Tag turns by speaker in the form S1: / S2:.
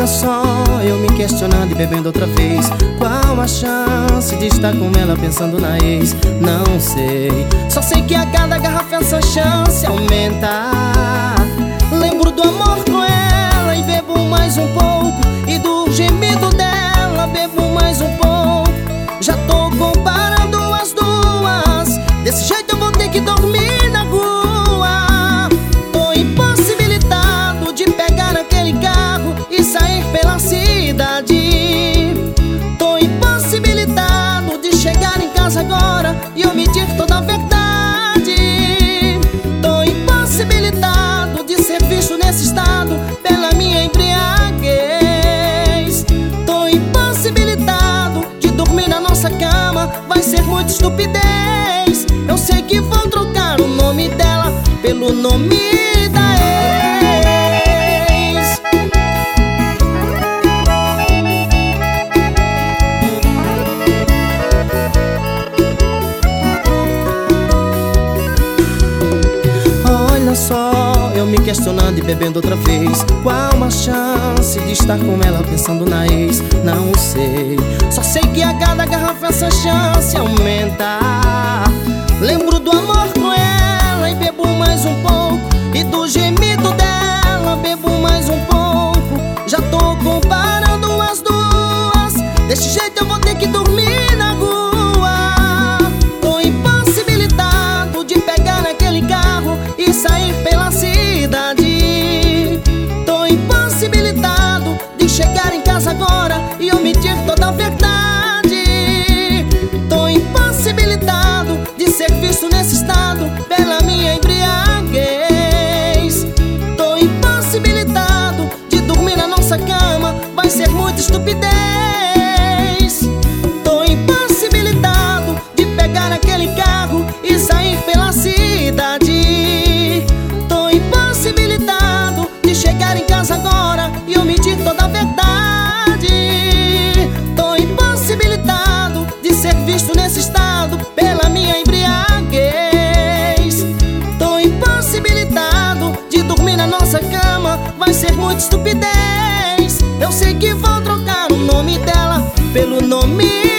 S1: Olha só, eu me questionando e bebendo outra vez. Qual a chance de estar com ela pensando na ex? Não sei, só sei que a cada garrafa essa chance aumenta. Lembro do amor com ela e bebo mais um pouco, e do gemido dela bebo mais um pouco. Já tô comparando as duas, desse jeito eu vou ter que dormir na rua. Tô impossibilitado de pegar aquele carro e sair pela cidade. Tô impossibilitado de chegar em casa agora e omitir toda a verdade. Tô impossibilitado de ser visto nesse estado pela minha embriaguez. Tô impossibilitado de dormir na nossa cama, vai ser muita estupidez. Eu sei que vão trocar o nome dela pelo nome da ex. Olha só, eu me questionando e bebendo outra vez. Qual a chance de estar com ela pensando na ex? Não sei, só sei que a cada garrafa essa chance aumenta. Lembro do amor com ela e bebo mais um pouco, e do gemido dela bebo mais um pouco. Já tô comparando as duas, desse jeito eu vou ter que dormir na rua. Tô impossibilitado de pegar naquele carro e sair pela cidade. Tô impossibilitado de chegar em casa agora e omitir toda a verdade. Tô impossibilitado de ser visto nesse estado pela minha embriaguez. Tô impossibilitado de dormir na nossa cama, vai ser muita estupidez. Tô impossibilitado de pegar aquele carro e sair pela cidade. Tô impossibilitado de chegar em casa agora e omitir toda a verdade. Tô impossibilitado de ser visto nesse estado pela minha embriaguez. Tô impossibilitado de dormir na nossa cama, vai ser muita estupidez. Eu sei que vão trocar o nome dela pelo nome